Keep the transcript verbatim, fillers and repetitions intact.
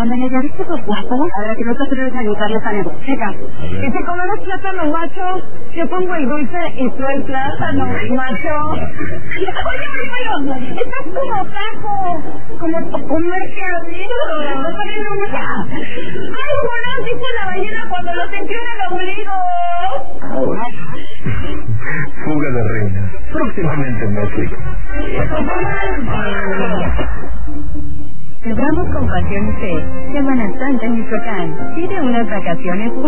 Ándale, ¿ya viste los guapos? Ahora que no te atreves a gritarles a Nebo. Checa. Y si comemos plátano macho, yo pongo el dulce y tú el plátano macho. Oye, oye, estás como taco, como un mercadillo, no saliendo mucha. ¡Ay, bueno! Dice la ballena cuando lo sintió en el ombligo. Fuga de reinas, próximamente en Netflix. Celebramos con Pasión C, Semana Santa en Michoacán. Pide unas vacaciones